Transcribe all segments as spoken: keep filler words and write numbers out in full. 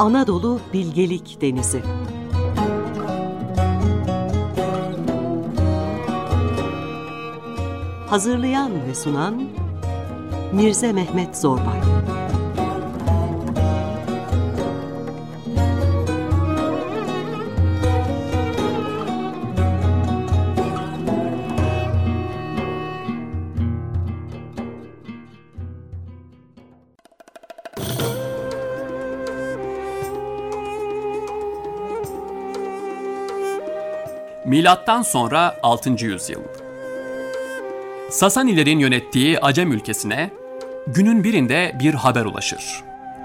Anadolu Bilgelik Denizi. Hazırlayan ve sunan Mirze Mehmet Zorbay. Milattan sonra altıncı yüzyıl. Sasanilerin yönettiği Acem ülkesine günün birinde bir haber ulaşır.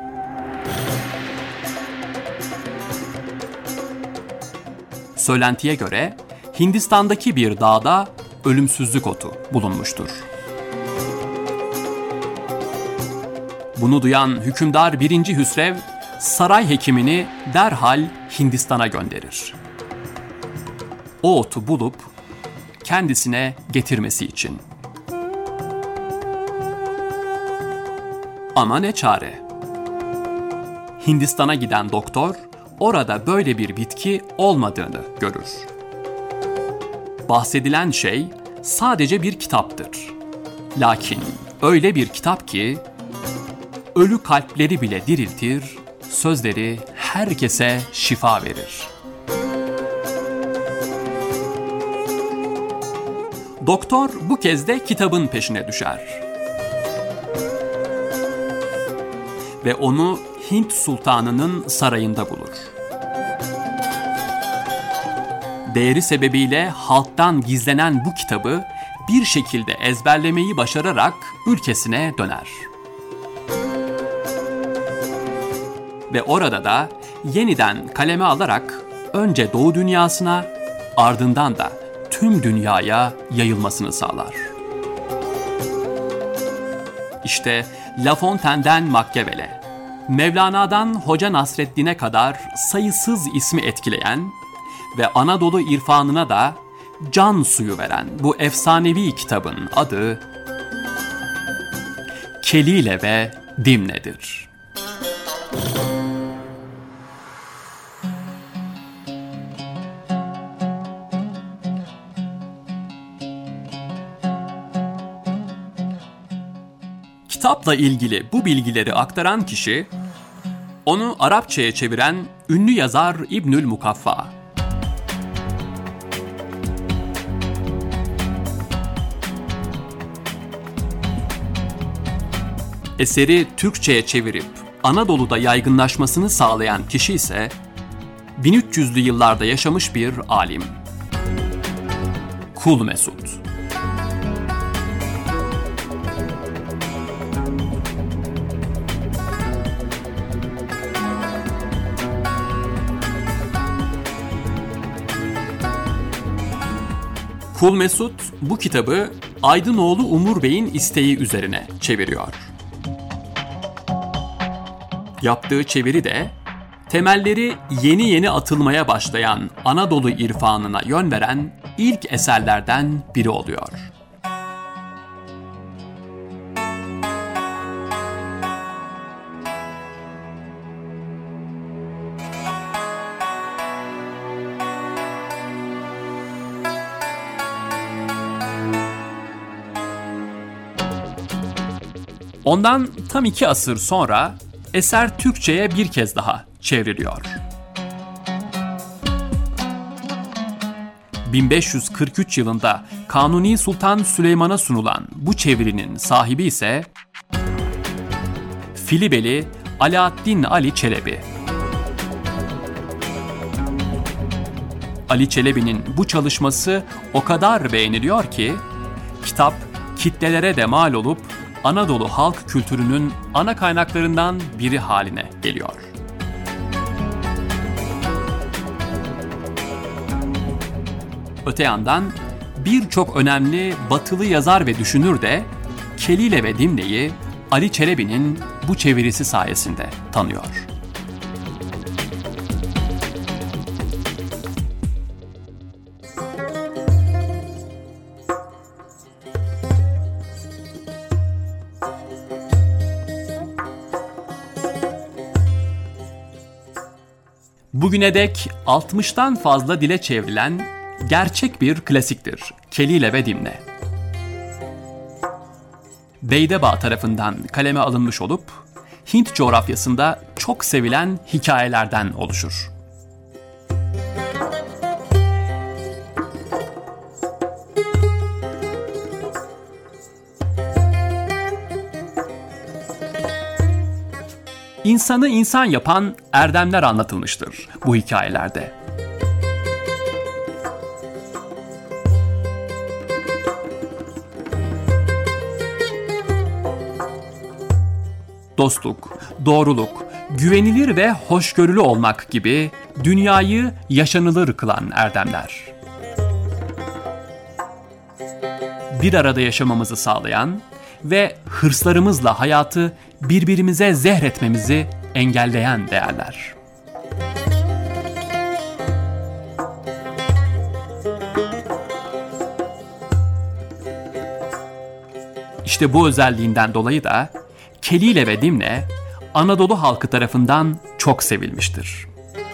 Söylentiye göre Hindistan'daki bir dağda ölümsüzlük otu bulunmuştur. Bunu duyan hükümdar birinci Hüsrev saray hekimini derhal Hindistan'a gönderir. O otu bulup kendisine getirmesi için. Ama ne çare? Hindistan'a giden doktor orada böyle bir bitki olmadığını görür. Bahsedilen şey sadece bir kitaptır. Lakin öyle bir kitap ki ölü kalpleri bile diriltir, sözleri herkese şifa verir. Doktor bu kez de kitabın peşine düşer. Ve onu Hint Sultanı'nın sarayında bulur. Değeri sebebiyle halktan gizlenen bu kitabı bir şekilde ezberlemeyi başararak ülkesine döner. Ve orada da yeniden kaleme alarak önce Doğu dünyasına, ardından da tüm dünyaya yayılmasını sağlar. İşte La Fontaine'den Machiavelli'e, Mevlana'dan Hoca Nasreddin'e kadar sayısız ismi etkileyen ve Anadolu irfanına da can suyu veren bu efsanevi kitabın adı Kelile ve Dimne'dir. Kitapla ilgili bu bilgileri aktaran kişi, onu Arapçaya çeviren ünlü yazar İbnül Mukaffa. Eseri Türkçeye çevirip Anadolu'da yaygınlaşmasını sağlayan kişi ise bin üç yüzlü yıllarda yaşamış bir alim. Kul Mesud. Kul Mesud bu kitabı Aydınoğlu Umur Bey'in isteği üzerine çeviriyor. Yaptığı çeviri de temelleri yeni yeni atılmaya başlayan Anadolu irfanına yön veren ilk eserlerden biri oluyor. Ondan tam iki asır sonra eser Türkçe'ye bir kez daha çevriliyor. bin beş yüz kırk üç yılında Kanuni Sultan Süleyman'a sunulan bu çevirinin sahibi ise Filibeli Alaaddin Ali Çelebi. Ali Çelebi'nin bu çalışması o kadar beğeniliyor ki kitap kitlelere de mal olup Anadolu halk kültürünün ana kaynaklarından biri haline geliyor. Öte yandan birçok önemli batılı yazar ve düşünür de Kelile ve Dimne'yi Ali Çelebi'nin bu çevirisi sayesinde tanıyor. Bugüne dek altmıştan fazla dile çevrilen gerçek bir klasiktir Kelile ve Dimne. Beydeba tarafından kaleme alınmış olup Hint coğrafyasında çok sevilen hikayelerden oluşur. İnsanı insan yapan erdemler anlatılmıştır bu hikayelerde. Dostluk, doğruluk, güvenilir ve hoşgörülü olmak gibi dünyayı yaşanılır kılan erdemler. Bir arada yaşamamızı sağlayan ve hırslarımızla hayatı birbirimize zehretmemizi engelleyen değerler. İşte bu özelliğinden dolayı da Kelile ve Dimne Anadolu halkı tarafından çok sevilmiştir.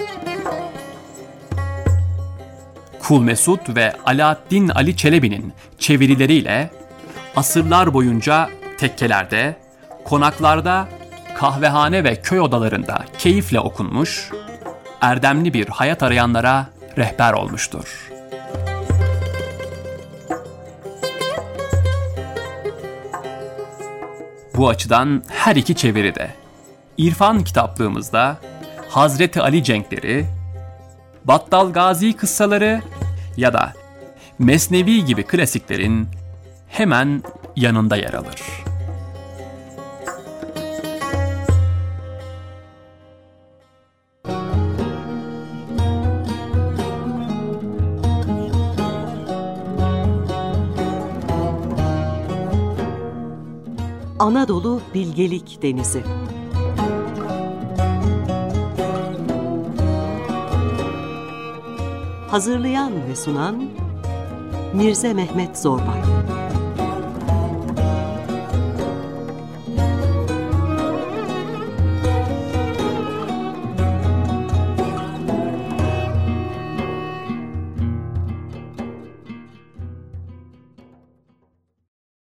Kul Mesut ve Alaaddin Ali Çelebi'nin çevirileriyle asırlar boyunca tekkelerde, konaklarda, kahvehane ve köy odalarında keyifle okunmuş, erdemli bir hayat arayanlara rehber olmuştur. Bu açıdan her iki çeviride, İrfan kitaplığımızda Hazreti Ali cenkleri, Battal Gazi kıssaları ya da Mesnevi gibi klasiklerin hemen yanında yer alır. Anadolu Bilgelik Denizi. Hazırlayan ve sunan Mirze Mehmet Zorbay.